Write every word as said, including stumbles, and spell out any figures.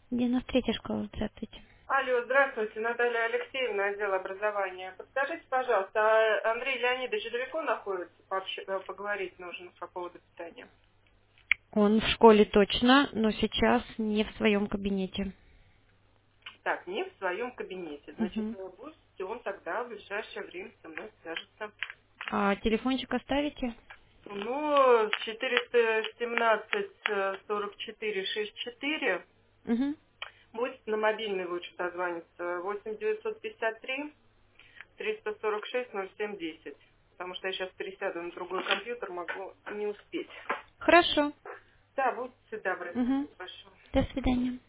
девяносто третья школа, здравствуйте. Алло, здравствуйте, Наталья Алексеевна, отдел образования. Подскажите, пожалуйста, а Андрей Леонидович далеко находится? Пообще- э, Поговорить нужно по поводу питания. Он в школе точно, но сейчас не в своем кабинете. Так, не в своем кабинете. Значит, Мгм. э, пусть он тогда в ближайшее время со мной свяжется. А телефончик оставите? Ну, четыреста семнадцать э, сорок четыре шестьдесят четыре. Угу. Будет на мобильный лучше дозвониться. восемь девятьсот пятьдесят три триста сорок шесть ноль семь десять. Потому что я сейчас пересяду на другой компьютер, могу не успеть. Хорошо. Да, будьте добры. Угу. Спасибо большое. До свидания.